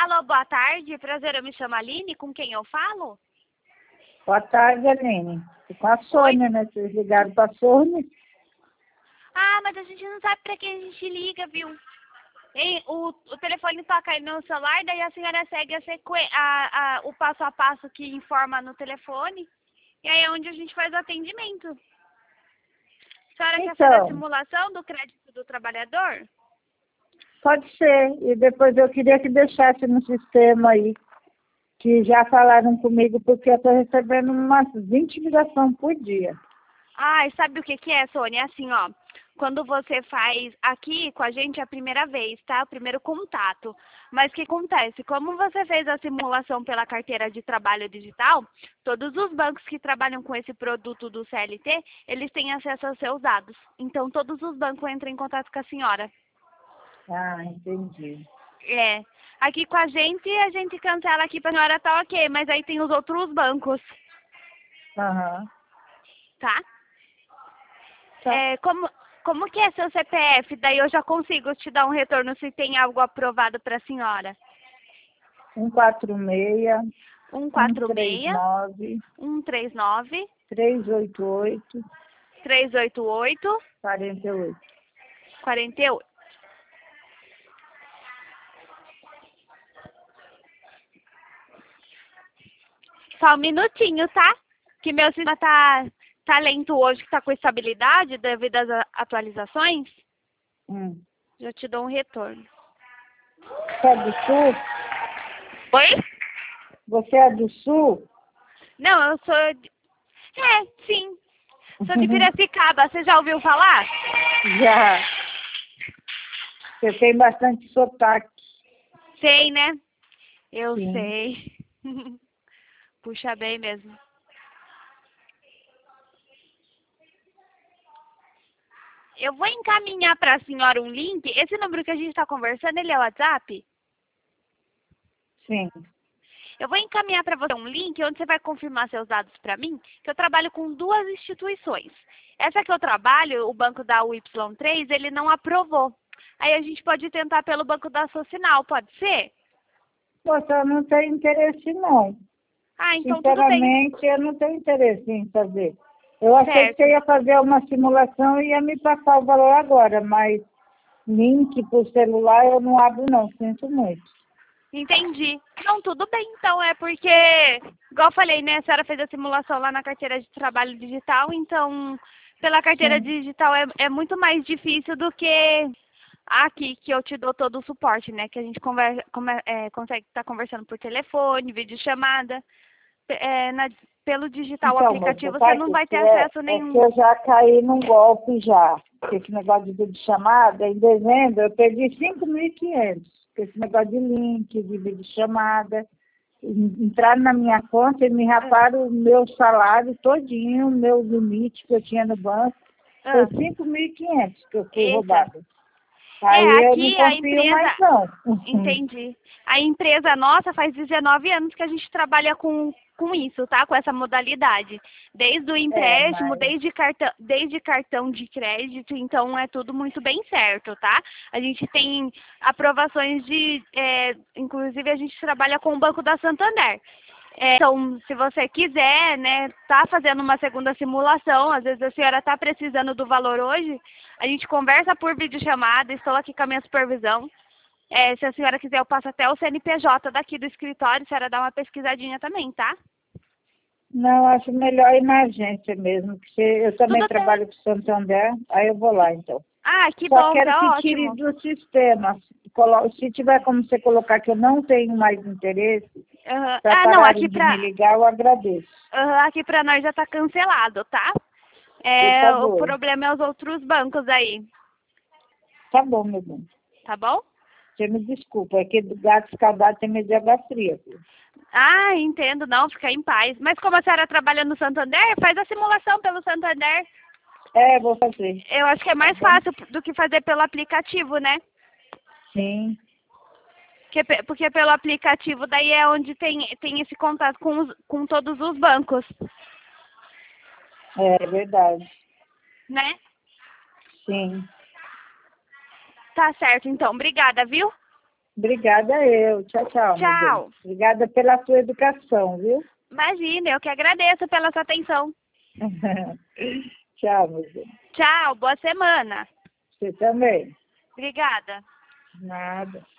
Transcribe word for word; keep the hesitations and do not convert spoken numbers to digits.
Alô, boa tarde. Prazer, eu me chamo Aline. Com quem eu falo? Boa tarde, Aline. Tô com a Sônia, né? Vocês ligaram para a Sônia? Ah, mas a gente não sabe para quem a gente liga, viu? Hein, o, o telefone toca aí no celular, daí a senhora segue a sequ... a, a, o passo a passo que informa no telefone. E aí é onde a gente faz o atendimento. A senhora Então, quer fazer a simulação do crédito do trabalhador? Pode ser. E depois eu queria que deixasse no sistema aí, que já falaram comigo, porque eu estou recebendo umas vinte ligações por dia. Ah, e sabe o que que é, Sônia? É assim, ó. Quando você faz aqui com a gente é a primeira vez, tá? O primeiro contato. Mas o que acontece? Como você fez a simulação pela carteira de trabalho digital, todos os bancos que trabalham com esse produto do C L T, eles têm acesso aos seus dados. Então, todos os bancos entram em contato com a senhora. Ah, entendi. É. Aqui com a gente, a gente cancela aqui pra senhora, tá ok. Mas aí tem os outros bancos, Aham. tá? Tá. É, como, como que é seu C P F? Daí eu já consigo te dar um retorno se tem algo aprovado para a senhora. um quatro seis, um um quatro três seis, nove, um três nove, três oito oito, três oito oito, quatro oito. quatro oito. Só um minutinho, tá? Que meu sistema tá, tá lento hoje, que tá com estabilidade devido às a- atualizações. Hum. Já te dou um retorno. Você é do Sul? Oi? Você é do Sul? Não, eu sou de... É, sim. Sou de Piracicaba. Você já ouviu falar? Já. Você tem bastante sotaque. Sei, né? Eu Sim. sei. Puxa bem mesmo. Eu vou encaminhar para a senhora um link. Esse número que a gente está conversando, ele é o WhatsApp? Sim. Eu vou encaminhar para você um link onde você vai confirmar seus dados para mim, que eu trabalho com duas instituições. Essa que eu trabalho, o banco da U Y três, ele não aprovou. Aí a gente pode tentar pelo banco da Socinal, pode ser? Você não tem interesse, não. Ah, então tudo bem. Sinceramente, eu não tenho interesse em fazer. Eu achei que Certo. você ia fazer uma simulação e ia me passar o valor agora, mas link por celular eu não abro, não. Sinto muito. Entendi. Não, tudo bem, então. É porque, igual eu falei, né? A senhora fez a simulação lá na carteira de trabalho digital, então, pela carteira Sim. digital é, é muito mais difícil do que aqui, que eu te dou todo o suporte, né? Que a gente conversa, come- é, consegue estar conversando por telefone, videochamada. É, na, pelo digital, o Então, moça, aplicativo, você sabe não o vai que ter é? acesso É que nenhum. eu já caí num golpe já. Porque esse negócio de videochamada, em dezembro eu perdi cinco mil e quinhentos. Esse negócio de link, de videochamada. Entraram na minha conta e me raparam o meu salário todinho, o meu limite que eu tinha no banco. Foi Ah, cinco mil e quinhentos que eu fui eita. roubada. É, Aí eu não aqui a confio mais, empresa... não. Entendi. A empresa nossa faz dezenove anos que a gente trabalha com, com isso, tá? Com essa modalidade. Desde o É, empréstimo, mas... desde cartão, desde cartão de crédito, então é tudo muito bem certo, tá? A gente tem aprovações de... É, inclusive, a gente trabalha com o Banco da Santander. É, então, se você quiser, né, tá fazendo uma segunda simulação, às vezes a senhora tá precisando do valor hoje, a gente conversa por videochamada, estou aqui com a minha supervisão. É, se a senhora quiser, eu passo até o C N P J daqui do escritório, a senhora dá uma pesquisadinha também, tá? Não, acho melhor ir na agência mesmo, porque eu também Tudo bem. trabalho com Santander, aí eu vou lá, então. Ah, que Só bom, quero tá que tire ótimo. do sistema. Colo- Se tiver como você colocar que eu não tenho mais interesse, Aham. para Ah, não, pararem aqui de me pra, ligar, eu agradeço. aham, aqui pra nós já tá cancelado, tá? Por É, o favor. problema é os outros bancos aí, Tá bom, meu bem. tá bom? Você me desculpa, é que do gato escaldado tem medo de água fria. Filho. Ah, entendo, não, fica em paz. Mas como a senhora trabalha no Santander, faz a simulação pelo Santander. É, vou fazer. Eu acho que é Tá mais bom? fácil do que fazer pelo aplicativo, né? Sim, Porque, pe- porque pelo aplicativo daí é onde tem, tem esse contato com, os, com todos os bancos, é verdade. né? Sim. Tá certo, então. Obrigada, viu? Obrigada eu. Tchau, tchau. meu Tchau. bem. Obrigada pela sua educação, viu? Imagina, eu que agradeço pela sua atenção. Tchau, meu bem. Tchau, boa semana. Você também. Obrigada. Nada.